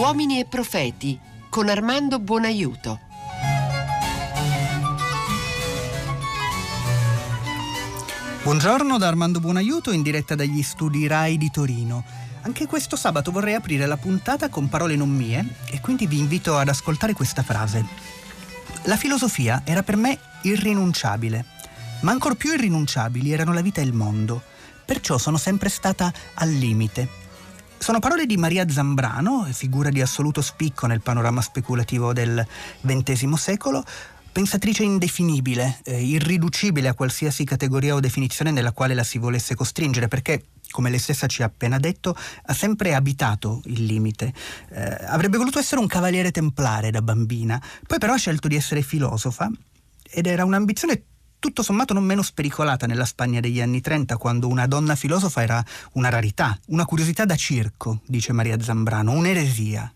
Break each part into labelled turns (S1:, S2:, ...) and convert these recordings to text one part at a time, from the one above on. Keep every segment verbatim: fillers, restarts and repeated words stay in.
S1: Uomini e profeti con Armando Buonaiuto.
S2: Buongiorno da Armando Buonaiuto in diretta dagli studi Rai di Torino. Anche questo sabato vorrei aprire la puntata con parole non mie e quindi vi invito ad ascoltare questa frase. La filosofia era per me irrinunciabile, ma ancor più irrinunciabili erano la vita e il mondo. Perciò sono sempre stata al limite. Sono parole di Maria Zambrano, figura di assoluto spicco nel panorama speculativo del ventesimo secolo, pensatrice indefinibile, eh, irriducibile a qualsiasi categoria o definizione nella quale la si volesse costringere, perché, come lei stessa ci ha appena detto, ha sempre abitato il limite. Eh, avrebbe voluto essere un cavaliere templare da bambina, poi però ha scelto di essere filosofa, ed era un'ambizione tutto sommato non meno spericolata nella Spagna degli anni trenta, quando una donna filosofa era una rarità, una curiosità da circo, dice Maria Zambrano, un'eresia.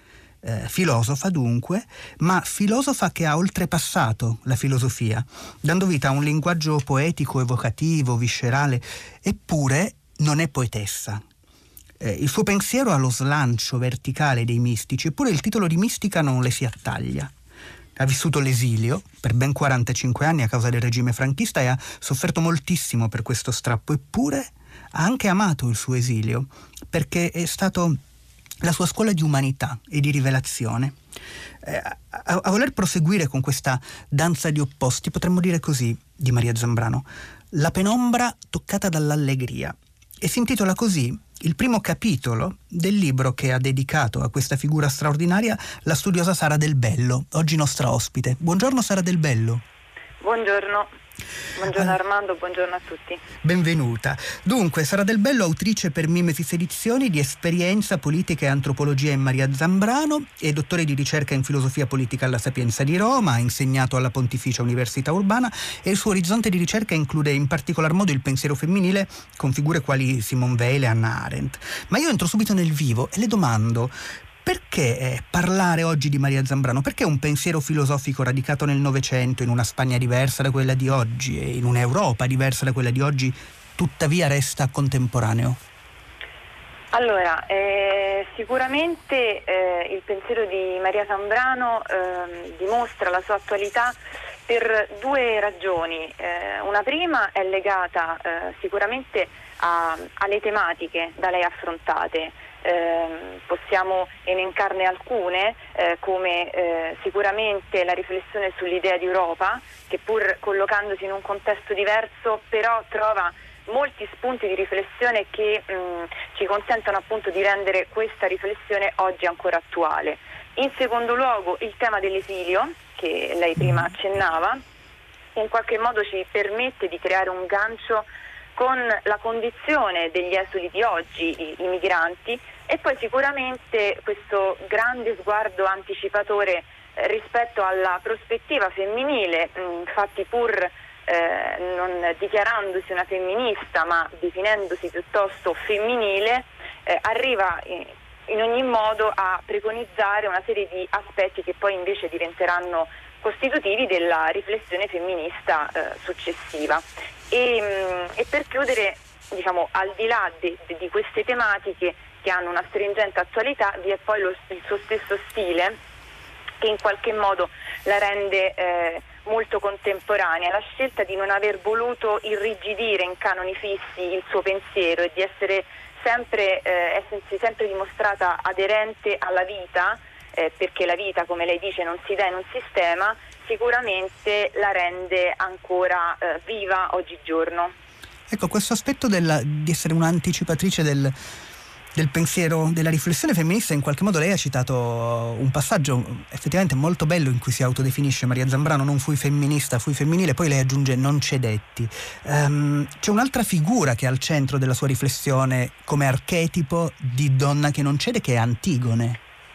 S2: Eh, filosofa dunque, ma filosofa che ha oltrepassato la filosofia, dando vita a un linguaggio poetico, evocativo, viscerale, eppure non è poetessa. Eh, il suo pensiero ha lo slancio verticale dei mistici, eppure il titolo di mistica non le si attaglia. Ha vissuto l'esilio per ben quarantacinque anni a causa del regime franchista e ha sofferto moltissimo per questo strappo, eppure ha anche amato il suo esilio, perché è stato la sua scuola di umanità e di rivelazione. Eh, a, a voler proseguire con questa danza di opposti, potremmo dire così di Maria Zambrano: la penombra toccata dall'allegria. E si intitola così il primo capitolo del libro che ha dedicato a questa figura straordinaria la studiosa Sara Del Bello, oggi nostra ospite. Buongiorno Sara Del Bello.
S3: Buongiorno. Buongiorno Armando, buongiorno a tutti.
S2: Benvenuta. Dunque, Sara Del Bello, autrice per Mimesi Edizioni di Esperienza, Politica e Antropologia in Maria Zambrano, e dottore di ricerca in filosofia politica alla Sapienza di Roma, ha insegnato alla Pontificia Università Urbana e il suo orizzonte di ricerca include in particolar modo il pensiero femminile con figure quali Simone Weil e Hannah Arendt. Ma io entro subito nel vivo e le domando: perché eh, parlare oggi di Maria Zambrano? Perché un pensiero filosofico radicato nel Novecento, in una Spagna diversa da quella di oggi e in un'Europa diversa da quella di oggi, tuttavia resta contemporaneo?
S3: Allora, eh, sicuramente eh, il pensiero di Maria Zambrano eh, dimostra la sua attualità per due ragioni. Eh, una prima è legata eh, sicuramente a, alle tematiche da lei affrontate. Eh, possiamo elencarne alcune, eh, come eh, sicuramente la riflessione sull'idea di Europa, che pur collocandosi in un contesto diverso però trova molti spunti di riflessione che mh, ci consentono appunto di rendere questa riflessione oggi ancora attuale. In secondo luogo il tema dell'esilio, che lei prima accennava, in qualche modo ci permette di creare un gancio con la condizione degli esuli di oggi, i, i migranti, e poi sicuramente questo grande sguardo anticipatore eh, rispetto alla prospettiva femminile. Mh, infatti pur eh, non dichiarandosi una femminista ma definendosi piuttosto femminile, eh, arriva in, in ogni modo a preconizzare una serie di aspetti che poi invece diventeranno costitutivi della riflessione femminista eh, successiva. E, e per chiudere, diciamo, al di là de, de, di queste tematiche che hanno una stringente attualità, vi è poi lo, il suo stesso stile che in qualche modo la rende eh, molto contemporanea. La scelta di non aver voluto irrigidire in canoni fissi il suo pensiero e di essere sempre, eh, essersi sempre dimostrata aderente alla vita, eh, perché la vita, come lei dice, non si dà in un sistema, sicuramente la rende ancora eh, viva oggigiorno.
S2: Ecco, questo aspetto della, di essere un'anticipatrice del, del pensiero, della riflessione femminista, in qualche modo lei ha citato un passaggio effettivamente molto bello in cui si autodefinisce Maria Zambrano: non fui femminista, fui femminile, poi lei aggiunge non cedetti. Um, c'è un'altra figura che è al centro della sua riflessione come archetipo di donna che non cede, che è Antigone.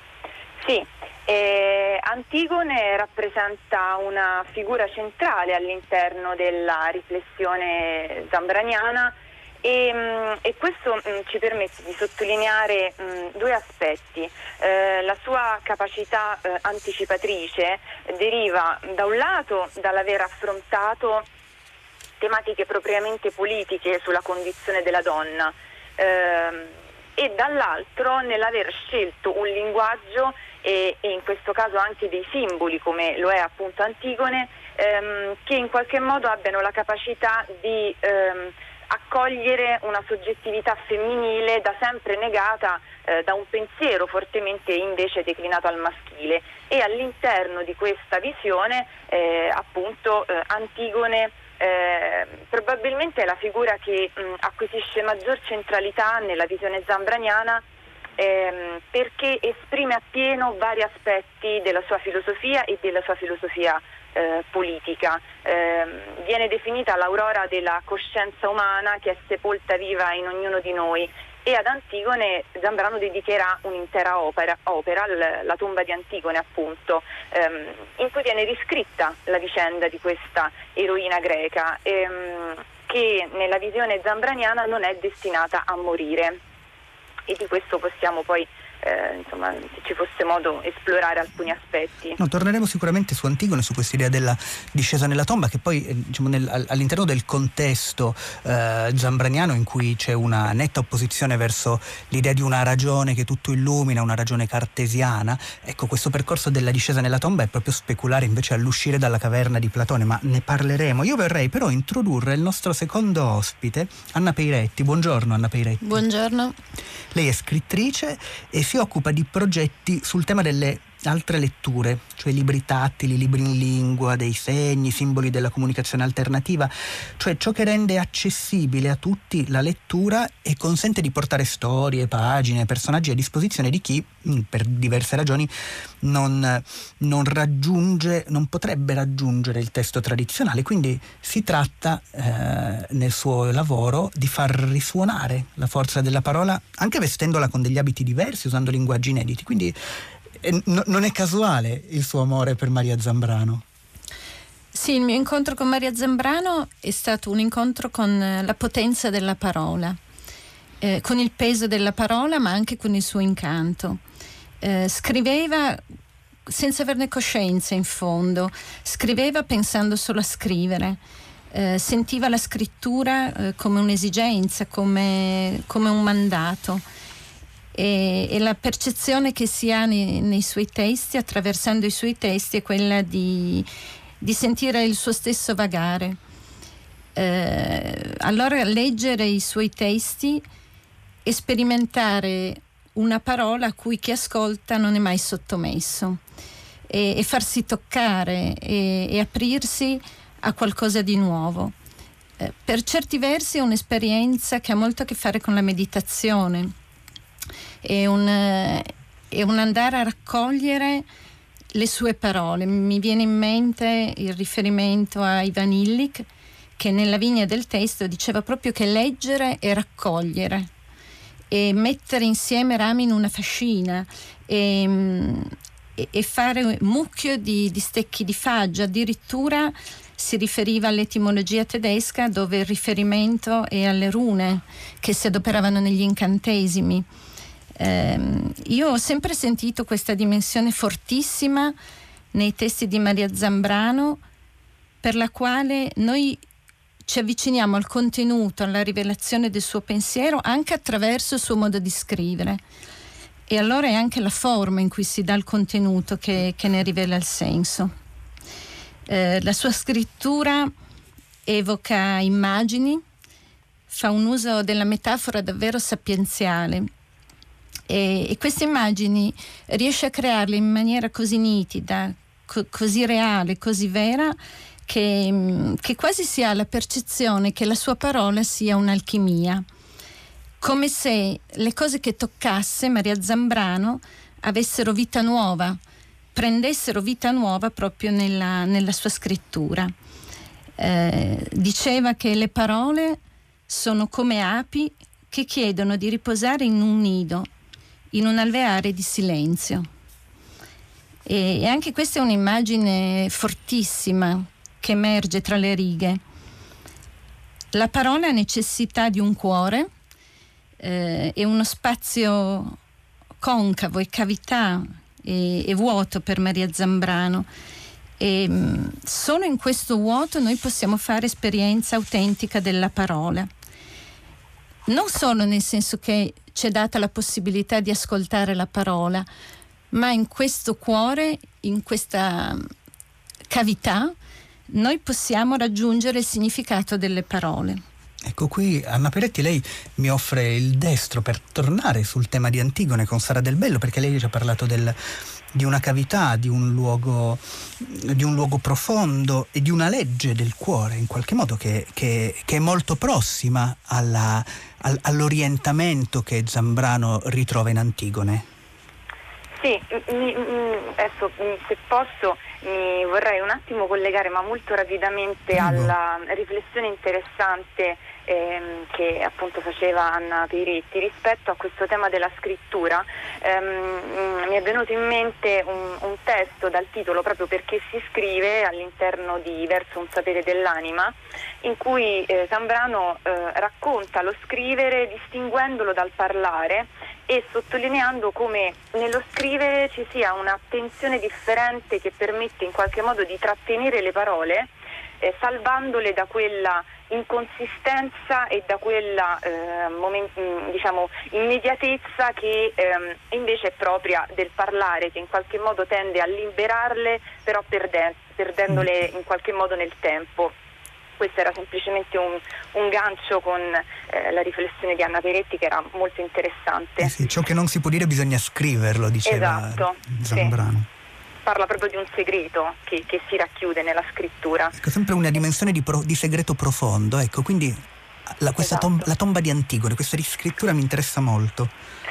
S3: Sì. Eh, Antigone rappresenta una figura centrale all'interno della riflessione zambraniana e, mh, e questo mh, ci permette di sottolineare mh, due aspetti. Eh, la sua capacità eh, anticipatrice deriva da un lato dall'aver affrontato tematiche propriamente politiche sulla condizione della donna. Eh, e dall'altro nell'aver scelto un linguaggio e, e in questo caso anche dei simboli, come lo è appunto Antigone, ehm, che in qualche modo abbiano la capacità di ehm, accogliere una soggettività femminile da sempre negata eh, da un pensiero fortemente invece declinato al maschile, e all'interno di questa visione eh, appunto eh, Antigone eh, probabilmente è la figura che mh, acquisisce maggior centralità nella visione zambraniana, ehm, perché esprime appieno vari aspetti della sua filosofia e della sua filosofia eh, politica. Eh, viene definita l'aurora della coscienza umana che è sepolta viva in ognuno di noi, e ad Antigone Zambrano dedicherà un'intera opera, opera l- la tomba di Antigone appunto, ehm, in cui viene riscritta la vicenda di questa eroina greca, ehm, che nella visione zambraniana non è destinata a morire, e di questo possiamo poi Eh, insomma, se ci fosse modo esplorare alcuni aspetti.
S2: No, torneremo sicuramente su Antigone, su questa idea della discesa nella tomba, che poi eh, diciamo, nel, all'interno del contesto eh, zambraniano, in cui c'è una netta opposizione verso l'idea di una ragione che tutto illumina, una ragione cartesiana, ecco, questo percorso della discesa nella tomba è proprio speculare invece all'uscire dalla caverna di Platone, ma ne parleremo. Io vorrei però introdurre il nostro secondo ospite, Anna Peiretti. Buongiorno Anna Peiretti.
S4: Buongiorno.
S2: Lei è scrittrice e si occupa di progetti sul tema delle altre letture, cioè libri tattili, libri in lingua, dei segni, simboli della comunicazione alternativa, cioè ciò che rende accessibile a tutti la lettura e consente di portare storie, pagine, personaggi a disposizione di chi, per diverse ragioni, non, non raggiunge, non potrebbe raggiungere il testo tradizionale. Quindi si tratta eh, nel suo lavoro di far risuonare la forza della parola, anche vestendola con degli abiti diversi, usando linguaggi inediti. Quindi No, non è casuale il suo amore per Maria Zambrano.
S4: Sì, il mio incontro con Maria Zambrano è stato un incontro con la potenza della parola, eh, con il peso della parola, ma anche con il suo incanto. Eh, scriveva senza averne coscienza, in fondo, scriveva pensando solo a scrivere, eh, sentiva la scrittura eh, come un'esigenza, come, come un mandato. E, e la percezione che si ha nei, nei suoi testi, attraversando i suoi testi, è quella di, di sentire il suo stesso vagare. Eh, allora leggere i suoi testi e sperimentare una parola a cui chi ascolta non è mai sottomesso, e, e farsi toccare e, e aprirsi a qualcosa di nuovo. Eh, per certi versi è un'esperienza che ha molto a che fare con la meditazione. È un, è un andare a raccogliere le sue parole. Mi viene in mente il riferimento a Ivan Illich, che nella Vigna del Testo diceva proprio che leggere è raccogliere e mettere insieme rami in una fascina e, e fare mucchio di, di stecchi di faggio. Addirittura si riferiva all'etimologia tedesca, dove il riferimento è alle rune che si adoperavano negli incantesimi. Eh, io ho sempre sentito questa dimensione fortissima nei testi di Maria Zambrano, per la quale noi ci avviciniamo al contenuto, alla rivelazione del suo pensiero anche attraverso il suo modo di scrivere, e allora è anche la forma in cui si dà il contenuto che, che ne rivela il senso. Eh, la sua scrittura evoca immagini, fa un uso della metafora davvero sapienziale. E, e queste immagini riesce a crearle in maniera così nitida, co- così reale, così vera, che, che quasi si ha la percezione che la sua parola sia un'alchimia, come se le cose che toccasse Maria Zambrano avessero vita nuova, prendessero vita nuova proprio nella, nella sua scrittura. Eh, diceva che le parole sono come api che chiedono di riposare in un nido, in un alveare di silenzio. E, e anche questa è un'immagine fortissima che emerge tra le righe. La parola ha necessità di un cuore eh, e uno spazio concavo e cavità e, e vuoto per Maria Zambrano. E mh, solo in questo vuoto noi possiamo fare esperienza autentica della parola. non solo nel senso che ci è data la possibilità di ascoltare la parola, ma in questo cuore, in questa cavità, noi possiamo raggiungere il significato delle parole.
S2: Ecco, qui Anna Peretti, lei mi offre il destro per tornare sul tema di Antigone con Sara Del Bello, perché lei ci ha parlato del, di una cavità, di un luogo, di un luogo profondo e di una legge del cuore, in qualche modo, che, che, che è molto prossima alla, al, all'orientamento che Zambrano ritrova in Antigone.
S3: Sì, mi, mi, adesso se posso mi vorrei un attimo collegare, ma molto rapidamente, Prego. alla riflessione interessante ehm, che appunto faceva Anna Peretti rispetto a questo tema della scrittura. Ehm, mi è venuto in mente un, un testo dal titolo proprio Perché si scrive, all'interno di Verso un sapere dell'anima, in cui eh, Zambrano eh, racconta lo scrivere distinguendolo dal parlare e sottolineando come nello scrivere ci sia un'attenzione differente che permette in qualche modo di trattenere le parole, eh, salvandole da quella inconsistenza e da quella eh, moment- diciamo immediatezza che ehm, invece è propria del parlare, che in qualche modo tende a liberarle, però perde- perdendole in qualche modo nel tempo. Questo era semplicemente un, un gancio con eh, la riflessione di Anna Peretti, che era molto interessante.
S2: Eh sì, ciò che non si può dire bisogna scriverlo, diceva
S3: esatto,
S2: Zambrano.
S3: Sì. Parla proprio di un segreto che, che si racchiude nella scrittura.
S2: Ecco, sempre una dimensione di, pro, di segreto profondo. Ecco, quindi la, questa
S3: esatto.
S2: tom, la tomba di Antigone, questa riscrittura mi interessa molto.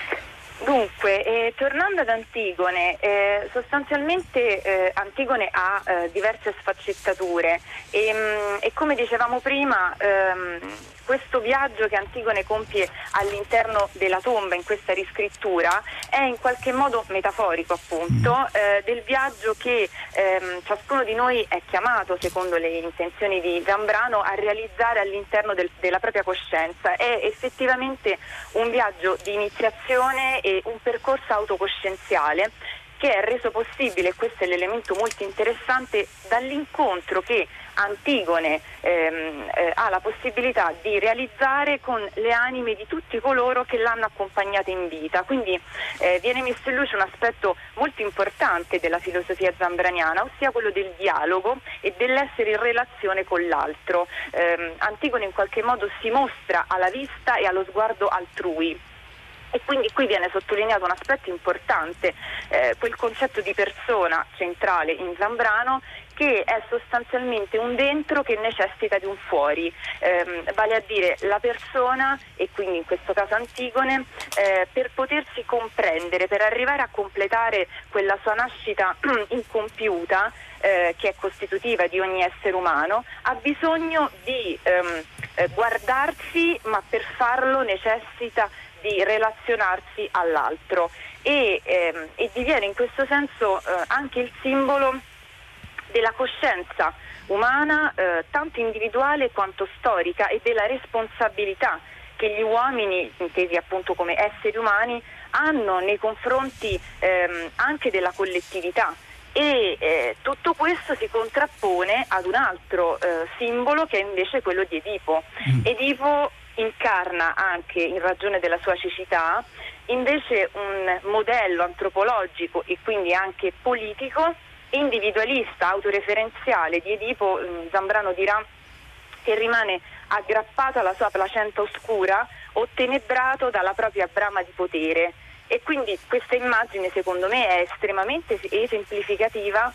S3: Dunque, eh, tornando ad Antigone, eh, sostanzialmente eh, Antigone ha eh, diverse sfaccettature e, mh, e come dicevamo prima, ehm, questo viaggio che Antigone compie all'interno della tomba in questa riscrittura è in qualche modo metaforico, appunto, eh, del viaggio che ehm, ciascuno di noi è chiamato, secondo le intenzioni di Zambrano, a realizzare all'interno del, della propria coscienza. È effettivamente un viaggio di iniziazione e un percorso autocoscienziale che è reso possibile, e questo è l'elemento molto interessante, dall'incontro che Antigone ehm, eh, ha la possibilità di realizzare con le anime di tutti coloro che l'hanno accompagnata in vita. Quindi eh, viene messo in luce un aspetto molto importante della filosofia zambraniana, ossia quello del dialogo e dell'essere in relazione con l'altro. Eh, Antigone in qualche modo si mostra alla vista e allo sguardo altrui. E quindi qui viene sottolineato un aspetto importante, eh, quel concetto di persona centrale in Zambrano, che è sostanzialmente un dentro che necessita di un fuori, eh, vale a dire la persona, e quindi in questo caso Antigone, eh, per potersi comprendere, per arrivare a completare quella sua nascita incompiuta, eh, che è costitutiva di ogni essere umano, ha bisogno di ehm, eh, guardarsi, ma per farlo necessita di relazionarsi all'altro e, ehm, e diviene in questo senso eh, anche il simbolo della coscienza umana, eh, tanto individuale quanto storica, e della responsabilità che gli uomini, intesi appunto come esseri umani, hanno nei confronti ehm, anche della collettività. E eh, tutto questo si contrappone ad un altro eh, simbolo, che è invece quello di Edipo. Mm. Edipo incarna, anche in ragione della sua cecità, invece un modello antropologico e quindi anche politico, individualista, autoreferenziale di Edipo. Zambrano dirà che rimane aggrappato alla sua placenta oscura, ottenebrato dalla propria brama di potere. E quindi questa immagine, secondo me, è estremamente esemplificativa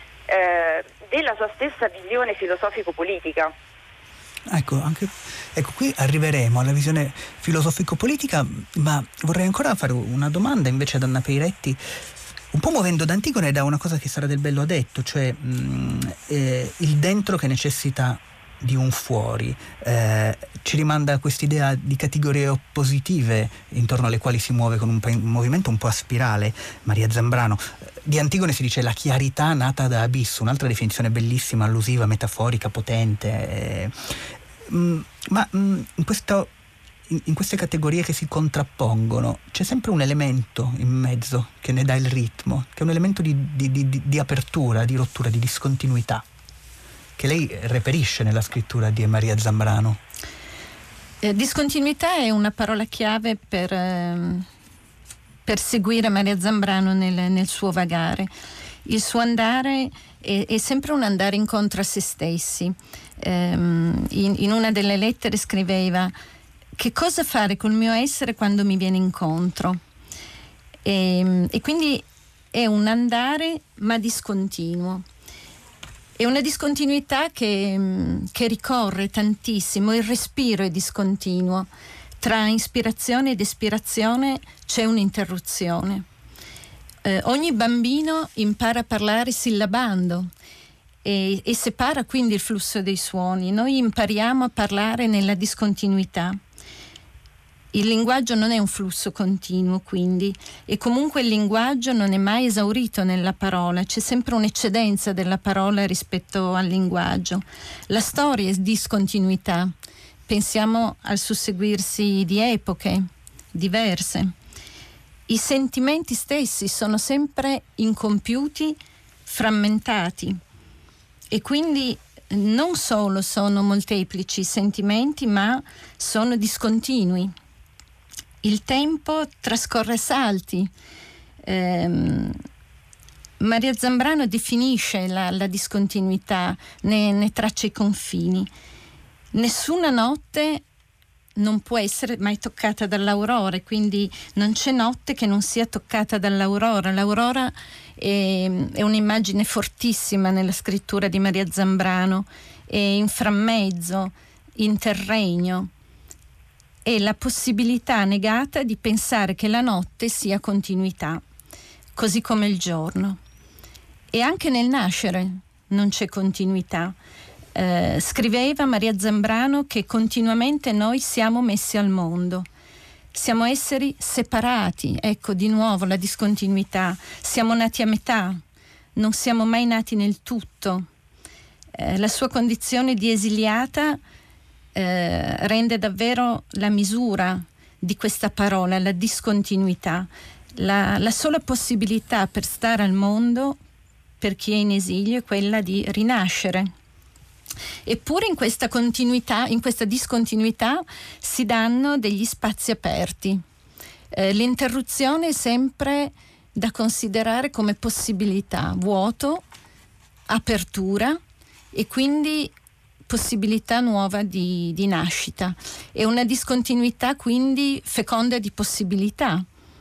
S3: eh, della sua stessa visione filosofico-politica.
S2: Ecco, anche, ecco, qui arriveremo alla visione filosofico-politica, ma vorrei ancora fare una domanda invece ad Anna Peretti, un po' muovendo da Antigone da una cosa che Sara Del Bello ha detto, cioè mh, eh, il dentro che necessita di un fuori. Eh, ci rimanda a quest'idea di categorie oppositive intorno alle quali si muove con un, un movimento un po' a spirale Maria Zambrano. Di Antigone si dice la chiarità nata da abisso, un'altra definizione bellissima, allusiva, metaforica, potente. Eh, mh, ma mh, in, questo, in, in queste categorie che si contrappongono c'è sempre un elemento in mezzo che ne dà il ritmo, che è un elemento di, di, di, di apertura, di rottura, di discontinuità, che lei reperisce nella scrittura di Maria Zambrano.
S4: Eh, discontinuità è una parola chiave per, ehm, per seguire Maria Zambrano nel, nel suo vagare. Il suo andare è, è sempre un andare incontro a se stessi. Ehm, in, in una delle lettere scriveva: che cosa fare col mio essere quando mi viene incontro? E, e quindi è un andare ma discontinuo. È una discontinuità che, che ricorre tantissimo, il respiro è discontinuo, tra ispirazione ed espirazione c'è un'interruzione. Eh, ogni bambino impara a parlare sillabando e, e separa quindi il flusso dei suoni. Noi impariamo a parlare nella discontinuità. Il linguaggio non è un flusso continuo, quindi, e comunque il linguaggio non è mai esaurito nella parola, c'è sempre un'eccedenza della parola rispetto al linguaggio. La storia è discontinuità, pensiamo al susseguirsi di epoche diverse. I sentimenti stessi sono sempre incompiuti, frammentati, e quindi non solo sono molteplici i sentimenti, ma sono discontinui. Il tempo trascorre a salti. Eh, Maria Zambrano definisce la, la discontinuità, ne, ne traccia i confini. Nessuna notte non può essere mai toccata dall'aurora, quindi non c'è notte che non sia toccata dall'aurora. L'aurora è, è un'immagine fortissima nella scrittura di Maria Zambrano, è in frammezzo, interregno. È la possibilità negata di pensare che la notte sia continuità, così come il giorno. E anche nel nascere non c'è continuità. Eh, scriveva Maria Zambrano che continuamente noi siamo messi al mondo. Siamo esseri separati, ecco di nuovo la discontinuità. Siamo nati a metà, non siamo mai nati nel tutto. Eh, la sua condizione di esiliata Eh, rende davvero la misura di questa parola, la discontinuità, la, la sola possibilità per stare al mondo per chi è in esilio è quella di rinascere. Eppure in questa continuità, in questa discontinuità si danno degli spazi aperti. Eh, l'interruzione è sempre da considerare come possibilità, vuoto, apertura e quindi possibilità nuova di, di nascita. È una discontinuità quindi feconda di possibilità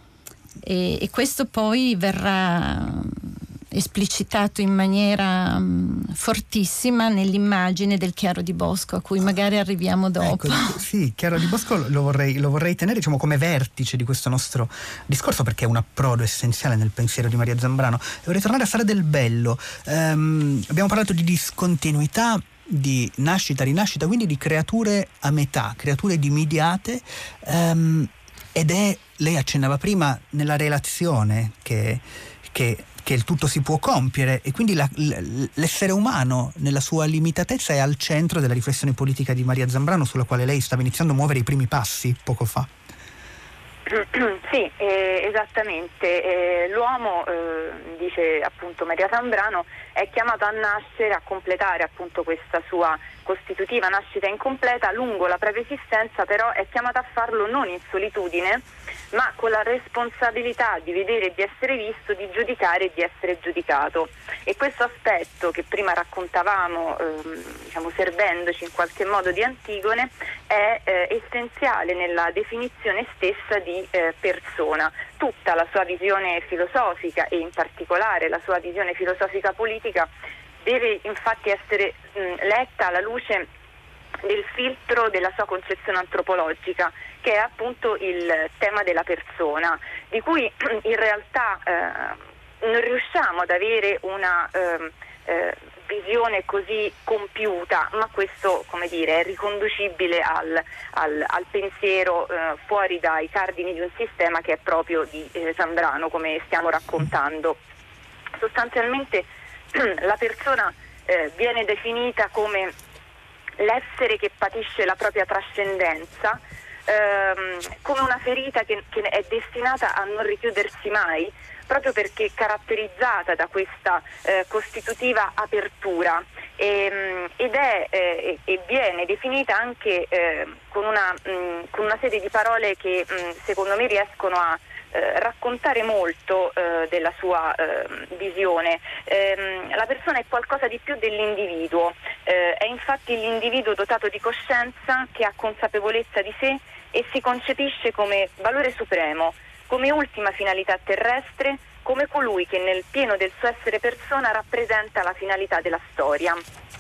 S4: e, e questo poi verrà esplicitato in maniera um, fortissima nell'immagine del chiaro di bosco, a cui magari arriviamo dopo.
S2: Ecco, sì, chiaro di bosco lo vorrei, lo vorrei tenere, diciamo, come vertice di questo nostro discorso, perché è un approdo essenziale nel pensiero di Maria Zambrano. E vorrei tornare a Sala del Bello. Um, abbiamo parlato di discontinuità, di nascita, rinascita, quindi di creature a metà, creature dimidiate, um, ed è, lei accennava prima, nella relazione che, che, che il tutto si può compiere, e quindi la, l'essere umano nella sua limitatezza è al centro della riflessione politica di Maria Zambrano, sulla quale lei stava iniziando a muovere i primi passi poco fa.
S3: Sì, eh, esattamente. Eh, l'uomo, eh, dice appunto Maria Zambrano, è chiamato a nascere, a completare appunto questa sua costitutiva nascita incompleta lungo la propria esistenza, però è chiamato a farlo non in solitudine, ma con la responsabilità di vedere e di essere visto, di giudicare e di essere giudicato. E questo aspetto che prima raccontavamo, ehm, diciamo servendoci in qualche modo di Antigone, è eh, essenziale nella definizione stessa di eh, persona. Tutta la sua visione filosofica e in particolare la sua visione filosofica politica deve infatti essere mh, letta alla luce del filtro della sua concezione antropologica, che è appunto il tema della persona, di cui in realtà eh, non riusciamo ad avere una eh, eh, visione così compiuta, ma questo, come dire, è riconducibile al, al, al pensiero eh, fuori dai cardini di un sistema che è proprio di eh, Zambrano, come stiamo raccontando. Sostanzialmente la persona eh, viene definita come l'essere che patisce la propria trascendenza, ehm, come una ferita che, che è destinata a non richiudersi mai, proprio perché caratterizzata da questa eh, costitutiva apertura e, ed è eh, e viene definita anche eh, con, una, mh, con una serie di parole che mh, secondo me riescono a eh, raccontare molto eh, della sua eh, visione. Ehm, la persona è qualcosa di più dell'individuo, eh, è infatti l'individuo dotato di coscienza che ha consapevolezza di sé e si concepisce come valore supremo, come ultima finalità terrestre, come colui che nel pieno del suo essere persona rappresenta la finalità della storia.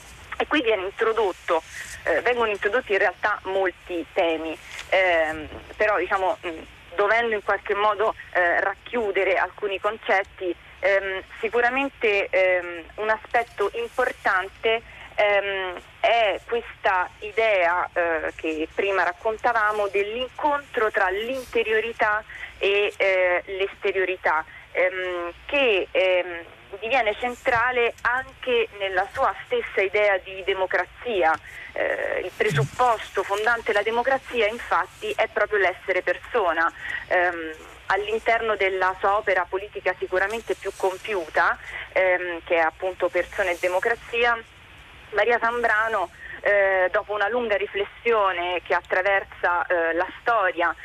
S3: E qui viene introdotto, eh, vengono introdotti in realtà molti temi, ehm, però diciamo mh, dovendo in qualche modo eh, racchiudere alcuni concetti, ehm, sicuramente ehm, un aspetto importante ehm, è questa idea eh, che prima raccontavamo dell'incontro tra l'interiorità e eh, l'esteriorità, ehm, che ehm, diviene centrale anche nella sua stessa idea di democrazia. Eh, il presupposto fondante della democrazia, infatti, è proprio l'essere persona. Ehm, all'interno della sua opera politica sicuramente più compiuta, ehm, che è appunto Persone e Democrazia, Maria Sambrano, eh, dopo una lunga riflessione che attraversa eh, la storia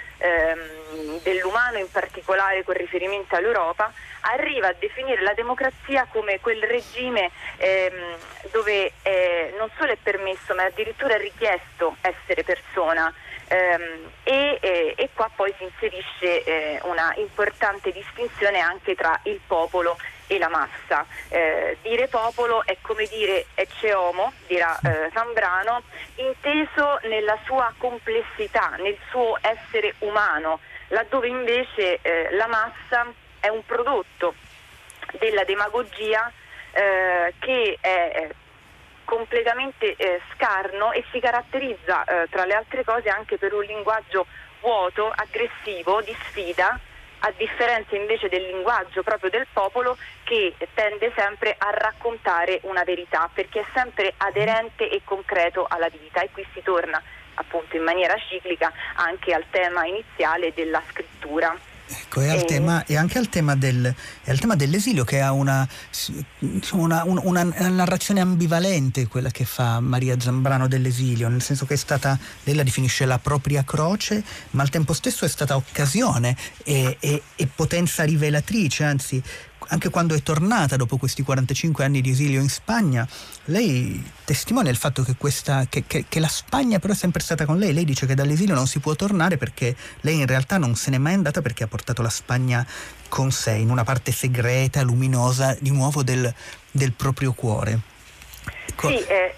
S3: ehm, dell'umano, in particolare con riferimento all'Europa, arriva a definire la democrazia come quel regime ehm, dove eh, non solo è permesso ma addirittura è richiesto essere persona. Ehm, e, e, e qua poi si inserisce eh, una importante distinzione anche tra il popolo e la massa. Eh, dire popolo è come dire ecce homo, dirà eh, Sambrano, inteso nella sua complessità, nel suo essere umano, laddove invece eh, la massa è un prodotto della demagogia eh, che è completamente eh, scarno e si caratterizza eh, tra le altre cose anche per un linguaggio vuoto, aggressivo, di sfida, a differenza invece del linguaggio proprio del popolo che tende sempre a raccontare una verità, perché è sempre aderente e concreto alla vita. E qui si torna appunto in maniera ciclica anche al tema iniziale della scrittura.
S2: Ecco, e, al tema, e anche al tema, del, e al tema dell'esilio, che ha una, una, una, una narrazione ambivalente, quella che fa Maria Zambrano dell'esilio, nel senso che è stata, lei la definisce la propria croce, ma al tempo stesso è stata occasione e, e, e potenza rivelatrice, anzi anche quando è tornata dopo questi quarantacinque anni di esilio in Spagna, lei testimonia il fatto che, questa, che, che, che la Spagna però è sempre stata con lei. Lei dice che dall'esilio non si può tornare perché lei in realtà non se n'è mai andata, perché ha portato la Spagna con sé in una parte segreta, luminosa, di nuovo del, del proprio cuore. Ecco,
S3: sì, eh,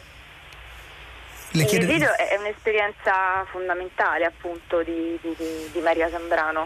S2: le chiede...
S3: l'esilio è un'esperienza fondamentale appunto di, di, di Maria Zambrano.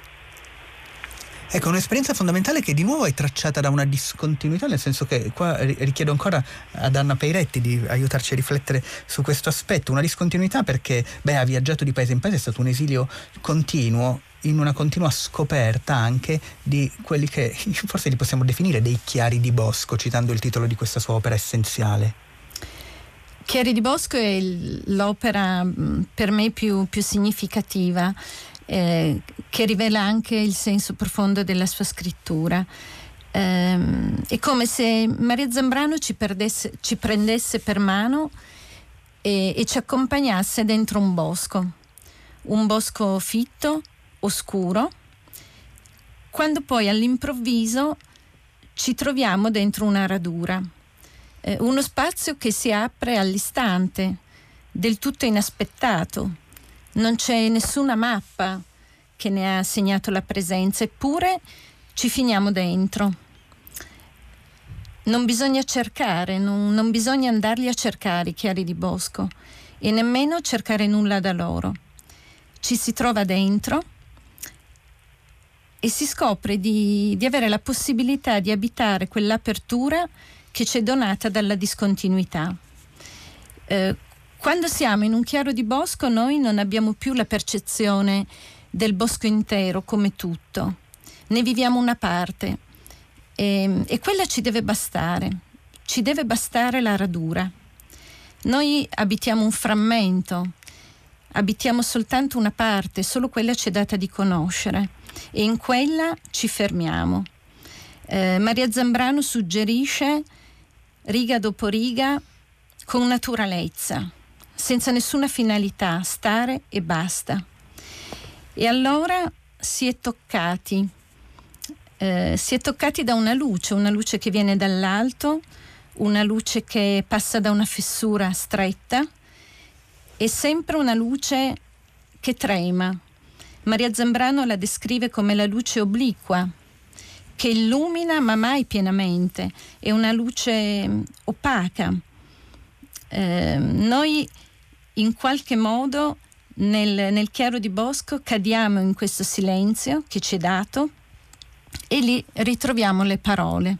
S2: Ecco, un'esperienza fondamentale che di nuovo è tracciata da una discontinuità, nel senso che qua richiedo ancora ad Anna Peiretti di aiutarci a riflettere su questo aspetto, una discontinuità perché beh, ha viaggiato di paese in paese, è stato un esilio continuo, in una continua scoperta anche di quelli che forse li possiamo definire dei chiari di bosco, citando il titolo di questa sua opera essenziale.
S4: Chiari di bosco è l'opera per me più, più significativa, Eh, che rivela anche il senso profondo della sua scrittura. Eh, è come se Maria Zambrano ci, perdesse, ci prendesse per mano e, e ci accompagnasse dentro un bosco, un bosco fitto, oscuro, quando poi all'improvviso ci troviamo dentro una radura, eh, uno spazio che si apre all'istante, del tutto inaspettato. Non c'è nessuna mappa che ne ha segnato la presenza, eppure ci finiamo dentro. Non bisogna cercare, non, non bisogna andarli a cercare i chiari di bosco e nemmeno cercare nulla da loro. Ci si trova dentro e si scopre di, di avere la possibilità di abitare quell'apertura che ci è donata dalla discontinuità. Eh, Quando siamo in un chiaro di bosco noi non abbiamo più la percezione del bosco intero come tutto, ne viviamo una parte e, e quella ci deve bastare, ci deve bastare la radura. Noi abitiamo un frammento, abitiamo soltanto una parte, solo quella ci è data di conoscere e in quella ci fermiamo. Eh, Maria Zambrano suggerisce riga dopo riga con naturalezza, senza nessuna finalità, stare e basta. E allora si è toccati, eh, si è toccati da una luce, una luce che viene dall'alto, una luce che passa da una fessura stretta, e sempre una luce che trema. Maria Zambrano la descrive come la luce obliqua, che illumina ma mai pienamente, è una luce opaca. Eh, noi in qualche modo nel, nel chiaro di bosco cadiamo in questo silenzio che ci è dato e lì ritroviamo le parole.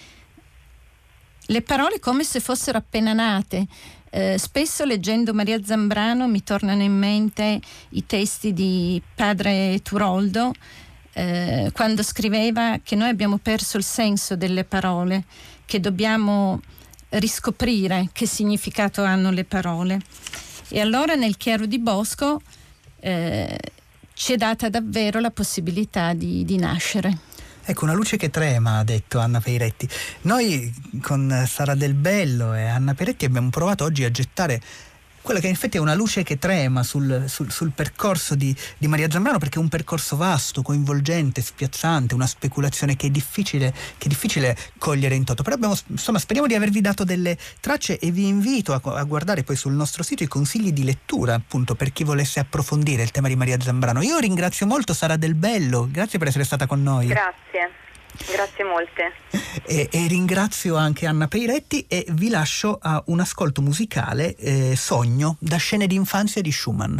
S4: Le parole come se fossero appena nate. Eh, spesso leggendo Maria Zambrano mi tornano in mente i testi di padre Turoldo, eh, quando scriveva che noi abbiamo perso il senso delle parole, che dobbiamo riscoprire che significato hanno le parole. E allora nel chiaro di bosco eh, ci è data davvero la possibilità di, di nascere.
S2: Ecco, una luce che trema, ha detto Anna Peiretti. Noi con Sara Del Bello e Anna Peiretti abbiamo provato oggi a gettare quella che in effetti è una luce che trema sul, sul, sul percorso di, di Maria Zambrano, perché è un percorso vasto, coinvolgente, spiazzante, una speculazione che è difficile, che è difficile cogliere in toto. Però abbiamo, insomma, speriamo di avervi dato delle tracce e vi invito a, a guardare poi sul nostro sito i consigli di lettura, appunto, per chi volesse approfondire il tema di Maria Zambrano. Io ringrazio molto Sara Del Bello, grazie per essere stata con noi.
S3: Grazie. Grazie molte.
S2: E, e ringrazio anche Anna Peiretti e vi lascio a un ascolto musicale, eh, Sogno, da Scene d'infanzia di Schumann.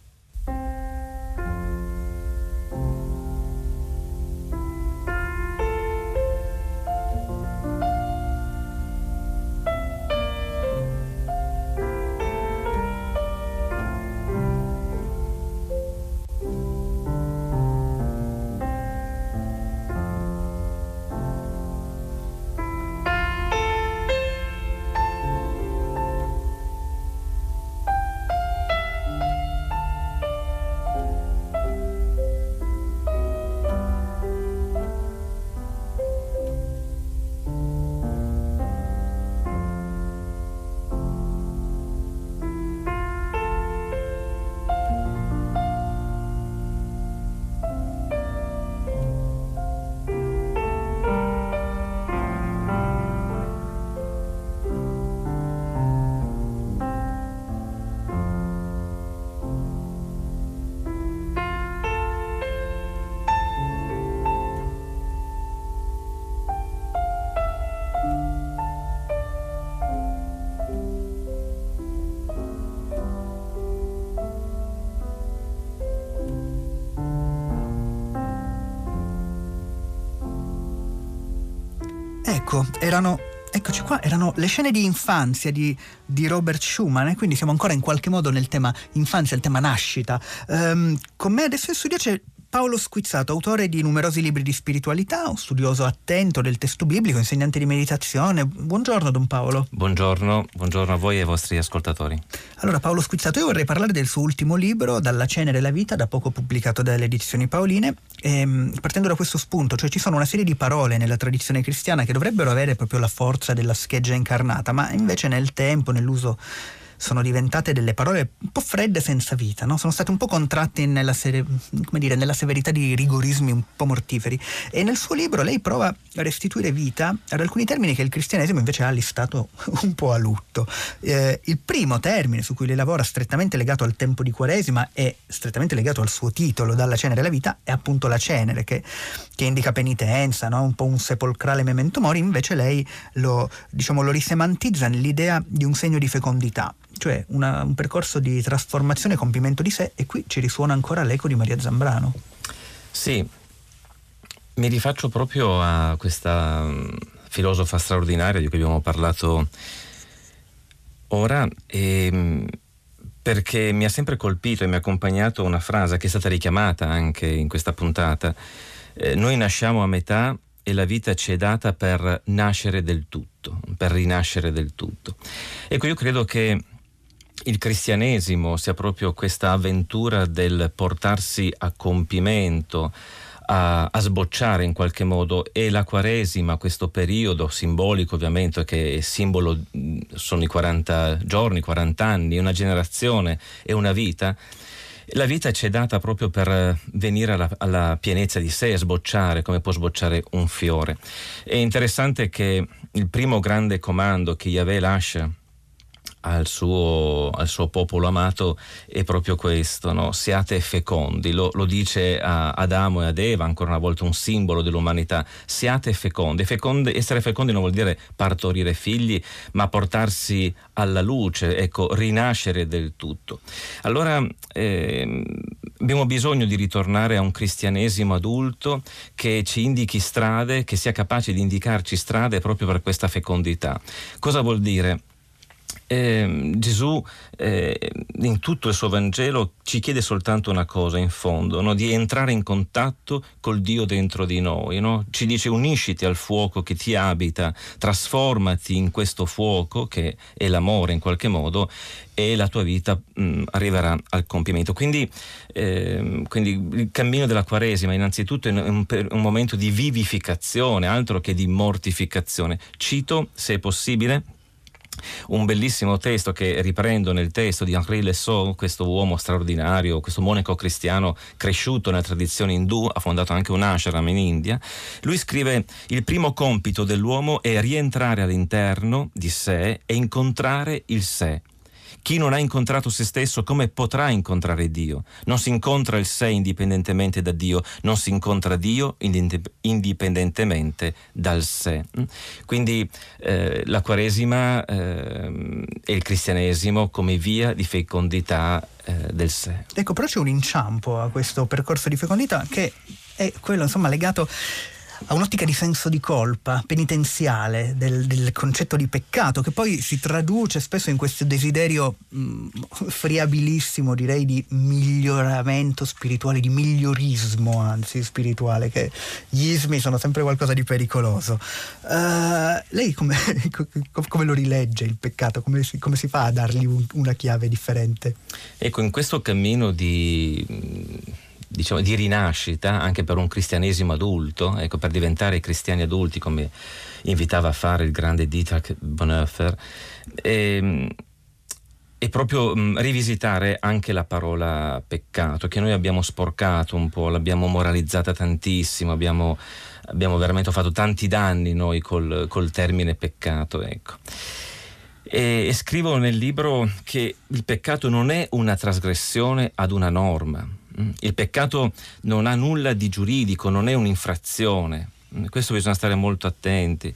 S2: Ecco, erano, eccoci qua, erano le scene di infanzia di, di Robert Schumann, e quindi siamo ancora in qualche modo nel tema infanzia, il tema nascita. Um, con me adesso in studio c'è Paolo Squizzato, autore di numerosi libri di spiritualità, un studioso attento del testo biblico, insegnante di meditazione. Buongiorno Don Paolo.
S5: Buongiorno, buongiorno a voi e ai vostri ascoltatori.
S2: Allora Paolo Squizzato, io vorrei parlare del suo ultimo libro, Dalla cenere alla vita, da poco pubblicato dalle edizioni Paoline, e, partendo da questo spunto, cioè ci sono una serie di parole nella tradizione cristiana che dovrebbero avere proprio la forza della scheggia incarnata, ma invece nel tempo, nell'uso, sono diventate delle parole un po' fredde, senza vita, no? Sono state un po' contratte nella, sere, come dire, nella severità di rigorismi un po' mortiferi, e nel suo libro lei prova a restituire vita ad alcuni termini che il cristianesimo invece ha listato un po' a lutto. Eh, il primo termine su cui lei lavora, strettamente legato al tempo di Quaresima e strettamente legato al suo titolo, Dalla cenere alla vita, è appunto la cenere, che, che indica penitenza, no? Un po' un sepolcrale memento mori. Invece lei lo, diciamo, lo risemantizza nell'idea di un segno di fecondità, cioè una, un percorso di trasformazione e compimento di sé, e qui ci risuona ancora l'eco di Maria Zambrano.
S5: Sì, mi rifaccio proprio a questa um, filosofa straordinaria di cui abbiamo parlato ora, e, perché mi ha sempre colpito e mi ha accompagnato una frase che è stata richiamata anche in questa puntata. Eh, noi nasciamo a metà e la vita ci è data per nascere del tutto, per rinascere del tutto. Ecco, io credo che il cristianesimo sia proprio questa avventura del portarsi a compimento, a, a sbocciare in qualche modo, e la Quaresima, questo periodo simbolico ovviamente, che è simbolo sono i quaranta giorni, quaranta anni, una generazione e una vita. La vita ci è data proprio per venire alla, alla pienezza di sé, sbocciare come può sbocciare un fiore. È interessante che il primo grande comando che Yahweh lascia al suo, al suo popolo amato è proprio questo, no? Siate fecondi, lo, lo dice a Adamo e ad Eva, ancora una volta un simbolo dell'umanità. Siate fecondi. fecondi essere fecondi non vuol dire partorire figli, ma portarsi alla luce, ecco, rinascere del tutto. Allora eh, abbiamo bisogno di ritornare a un cristianesimo adulto che ci indichi strade, che sia capace di indicarci strade proprio per questa fecondità. Cosa vuol dire? Eh, Gesù eh, in tutto il suo Vangelo ci chiede soltanto una cosa in fondo, no? Di entrare in contatto col Dio dentro di noi, no? Ci dice: unisciti al fuoco che ti abita, trasformati in questo fuoco che è l'amore in qualche modo, e la tua vita mh, arriverà al compimento. Quindi, eh, quindi il cammino della Quaresima innanzitutto è un, un momento di vivificazione, altro che di mortificazione. Cito, se è possibile, un bellissimo testo che riprendo nel testo di Henri Lesseau, questo uomo straordinario, questo monaco cristiano cresciuto nella tradizione indù, ha fondato anche un ashram in India. Lui scrive: il primo compito dell'uomo è rientrare all'interno di sé e incontrare il sé. Chi non ha incontrato se stesso, come potrà incontrare Dio? Non si incontra il sé indipendentemente da Dio, non si incontra Dio indipendentemente dal sé. Quindi eh, la Quaresima eh, e il cristianesimo come via di fecondità eh, del sé.
S2: Ecco, però c'è un inciampo a questo percorso di fecondità che è quello, insomma, legato a un'ottica di senso di colpa penitenziale del, del concetto di peccato, che poi si traduce spesso in questo desiderio mh, friabilissimo, direi, di miglioramento spirituale, di migliorismo anzi spirituale, che gli ismi sono sempre qualcosa di pericoloso. Uh, lei come, come lo rilegge il peccato? Come si, come si fa a dargli un, una chiave differente?
S5: Ecco, in questo cammino di... diciamo di rinascita anche per un cristianesimo adulto, ecco, per diventare cristiani adulti, come invitava a fare il grande Dietrich Bonhoeffer, e, e proprio mh, rivisitare anche la parola peccato, che noi abbiamo sporcato un po', l'abbiamo moralizzata tantissimo, abbiamo, abbiamo veramente fatto tanti danni noi col, col termine peccato, ecco. E, e scrivo nel libro che il peccato non è una trasgressione ad una norma. Il peccato non ha nulla di giuridico, non è un'infrazione. Questo bisogna stare molto attenti.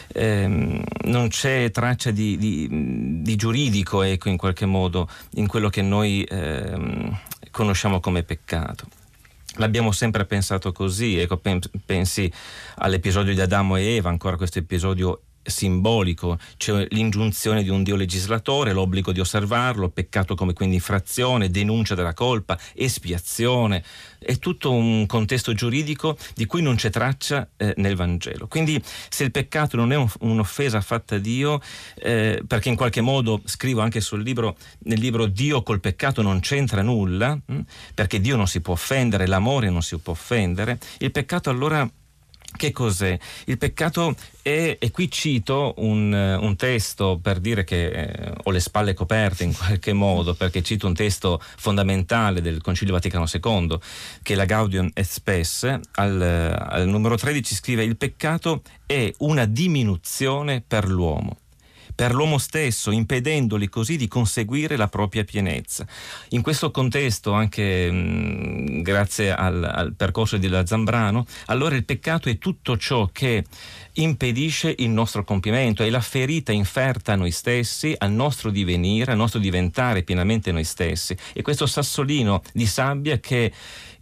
S5: Eh, non c'è traccia di, di, di giuridico, ecco, in qualche modo, in quello che noi eh, conosciamo come peccato. L'abbiamo sempre pensato così, ecco, pensi all'episodio di Adamo e Eva, ancora questo episodio simbolico, c'è l'ingiunzione di un Dio legislatore, l'obbligo di osservarlo, peccato come quindi infrazione, denuncia della colpa, espiazione, è tutto un contesto giuridico di cui non c'è traccia eh, nel Vangelo. Quindi se il peccato non è un, un'offesa fatta a Dio, eh, perché in qualche modo, scrivo anche sul libro, nel libro, Dio col peccato non c'entra nulla, mh, perché Dio non si può offendere, l'amore non si può offendere, il peccato allora che cos'è? Il peccato è, e qui cito un, un testo per dire che eh, ho le spalle coperte in qualche modo, perché cito un testo fondamentale del Concilio Vaticano secondo, che è la Gaudium et Spes, al, al numero tredici scrive: il peccato è una diminuzione per l'uomo, per l'uomo stesso, impedendogli così di conseguire la propria pienezza. In questo contesto, anche mh, grazie al, al percorso di La Zambrano, allora il peccato è tutto ciò che impedisce il nostro compimento, è la ferita inferta a noi stessi, al nostro divenire, al nostro diventare pienamente noi stessi. E questo sassolino di sabbia che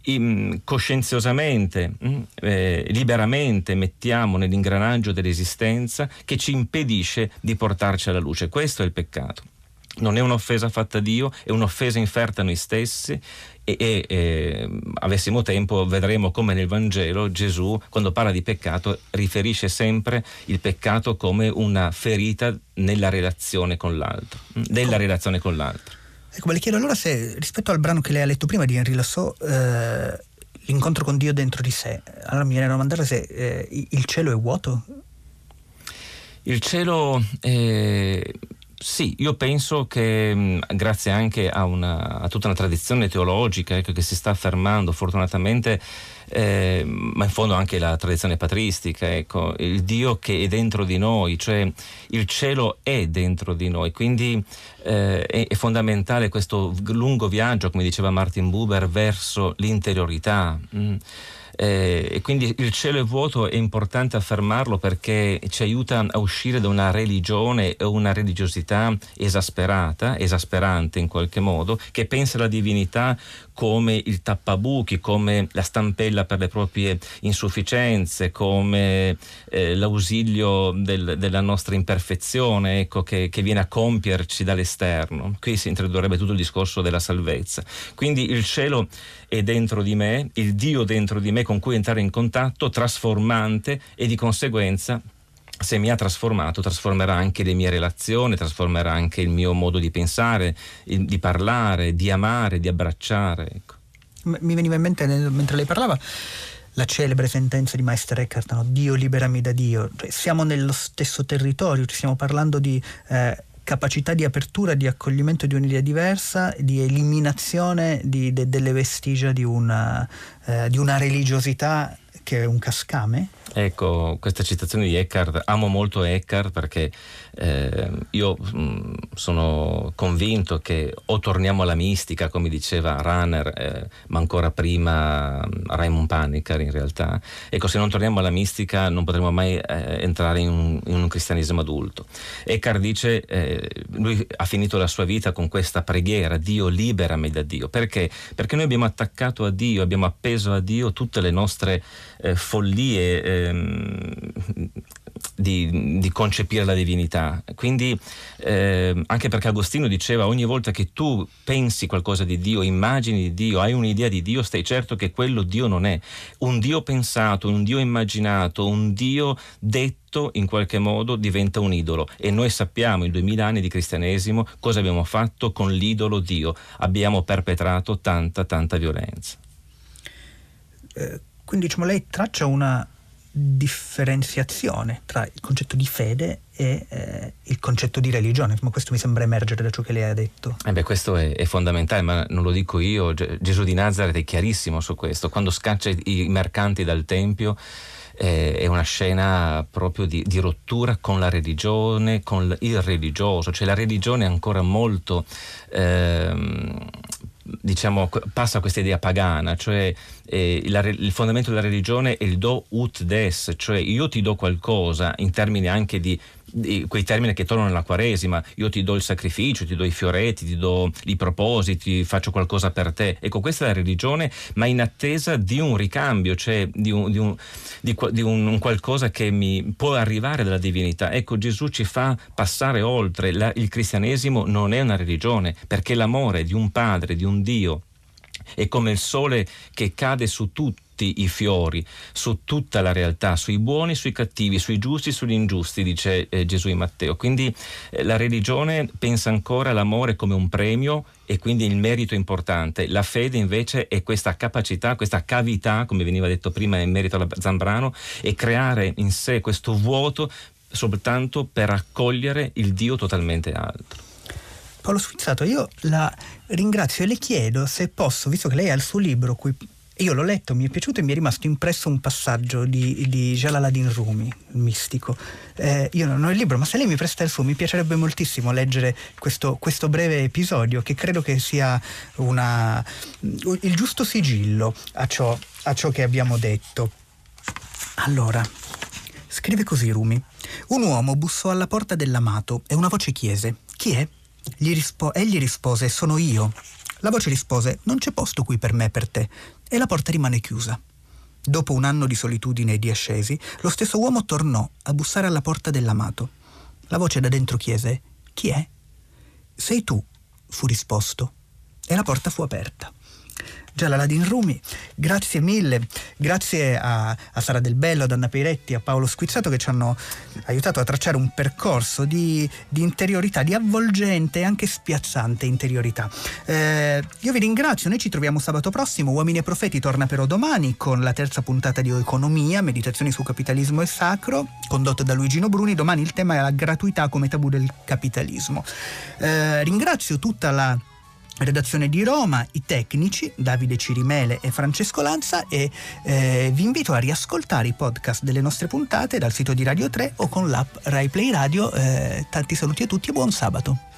S5: In, coscienziosamente, eh, liberamente mettiamo nell'ingranaggio dell'esistenza, che ci impedisce di portarci alla luce. Questo è il peccato. Non è un'offesa fatta a Dio, è un'offesa inferta a noi stessi e, e eh, avessimo tempo vedremo come nel Vangelo Gesù, quando parla di peccato, riferisce sempre il peccato come una ferita nella relazione con l'altro, della relazione con l'altro.
S2: Ecco, ma le chiedo allora se, rispetto al brano che lei ha letto prima di Henri Lesseau, eh, l'incontro con Dio dentro di sé, allora mi viene a domandare se eh, il cielo è vuoto?
S5: Il cielo è, sì, io penso che mh, grazie anche a, una, a tutta una tradizione teologica, ecco, che si sta affermando fortunatamente, eh, ma in fondo anche la tradizione patristica, ecco, il Dio che è dentro di noi, cioè il cielo è dentro di noi, quindi eh, è, è fondamentale questo lungo viaggio, come diceva Martin Buber, verso l'interiorità. Mm. Eh, e quindi il cielo è vuoto, è importante affermarlo perché ci aiuta a uscire da una religione o una religiosità esasperata, esasperante in qualche modo, che pensa alla divinità come il tappabuchi, come la stampella per le proprie insufficienze, come eh, l'ausilio del, della nostra imperfezione, ecco, che, che viene a compierci dall'esterno. Qui si introdurrebbe tutto il discorso della salvezza. Quindi il cielo è dentro di me, il Dio dentro di me con cui entrare in contatto, trasformante, e di conseguenza, se mi ha trasformato, trasformerà anche le mie relazioni, trasformerà anche il mio modo di pensare, il, di parlare, di amare, di abbracciare. Ecco.
S2: Mi veniva in mente, mentre lei parlava, la celebre sentenza di Meister Eckhart, no? Dio liberami da Dio. Cioè, siamo nello stesso territorio, ci stiamo parlando di eh, capacità di apertura, di accoglimento di un'idea diversa, di eliminazione di, de, delle vestigia di una, eh, di una religiosità che è un cascame.
S5: Ecco, questa citazione di Eckhart, amo molto Eckhart perché eh, io mh, sono convinto che o torniamo alla mistica, come diceva Rahner, eh, ma ancora prima Raymond Panikkar in realtà. Ecco, se non torniamo alla mistica non potremo mai eh, entrare in un, in un cristianesimo adulto. Eckhart dice, eh, lui ha finito la sua vita con questa preghiera: Dio liberami da Dio. Perché? Perché noi abbiamo attaccato a Dio, abbiamo appeso a Dio tutte le nostre eh, follie, eh, Di, di concepire la divinità. Quindi eh, anche perché Agostino diceva: ogni volta che tu pensi qualcosa di Dio, immagini di Dio, hai un'idea di Dio, stai certo che quello Dio non è. Un Dio pensato, un Dio immaginato, un Dio detto in qualche modo diventa un idolo, e noi sappiamo in duemila anni di cristianesimo cosa abbiamo fatto con l'idolo Dio. Abbiamo perpetrato tanta tanta violenza.
S2: Eh, quindi diciamo, lei traccia una differenziazione tra il concetto di fede e eh, il concetto di religione. Ma questo mi sembra emergere da ciò che lei ha detto.
S5: Eh beh, questo è, è fondamentale, ma non lo dico io. G- Gesù di Nazaret è chiarissimo su questo. Quando scaccia i, i mercanti dal tempio, eh, è una scena proprio di, di rottura con la religione, con il religioso. Cioè la religione è ancora molto ehm, diciamo, passa questa idea pagana, cioè eh, la, il fondamento della religione è il do ut des, cioè io ti do qualcosa, in termini anche di, di quei termini che tornano alla Quaresima: io ti do il sacrificio, ti do i fioretti, ti do i propositi, faccio qualcosa per te. Ecco, questa è la religione, ma in attesa di un ricambio, cioè di un, di un, di, di un, un qualcosa che mi può arrivare dalla divinità. Ecco, Gesù ci fa passare oltre. La, il cristianesimo non è una religione, perché l'amore di un padre, di un Dio, è come il sole che cade su tutti i fiori, su tutta la realtà, sui buoni, sui cattivi, sui giusti, sugli ingiusti, dice eh, Gesù in Matteo. Quindi eh, la religione pensa ancora all'amore come un premio, e quindi il merito è importante. La fede invece è questa capacità, questa cavità, come veniva detto prima in merito alla Zambrano, e creare in sé questo vuoto soltanto per accogliere il Dio totalmente altro.
S2: Paolo Sfizzato, io la ringrazio e le chiedo se posso, visto che lei ha il suo libro, cui io l'ho letto, mi è piaciuto e mi è rimasto impresso un passaggio di, di Jalaluddin Rumi, il mistico. Eh, io non ho il libro, ma se lei mi presta il suo, mi piacerebbe moltissimo leggere questo, questo breve episodio, che credo che sia una, il giusto sigillo a ciò, a ciò che abbiamo detto. Allora, scrive così Rumi: un uomo bussò alla porta dell'amato e una voce chiese: chi è? Gli rispo- egli rispose: sono io. La voce rispose: non c'è posto qui per me e per te. E la porta rimane chiusa. Dopo un anno di solitudine e di ascesi, lo stesso uomo tornò a bussare alla porta dell'amato. La voce da dentro chiese: chi è? Sei tu, fu risposto. E la porta fu aperta. Jalaluddin Rumi. Grazie mille, grazie a, a Sara Del Bello, ad Anna Peiretti, a Paolo Squizzato, che ci hanno aiutato a tracciare un percorso di, di interiorità, di avvolgente e anche spiazzante interiorità. Eh, io vi ringrazio, noi ci troviamo sabato prossimo. Uomini e Profeti torna però domani con la terza puntata di Economia, meditazioni su capitalismo e sacro, condotto da Luigino Bruni. Domani il tema è la gratuità come tabù del capitalismo. Eh, ringrazio tutta la redazione di Roma, i tecnici Davide Cirimele e Francesco Lanza, e eh, vi invito a riascoltare i podcast delle nostre puntate dal sito di Radio tre o con l'app Rai Play Radio. Eh, tanti saluti a tutti e buon sabato.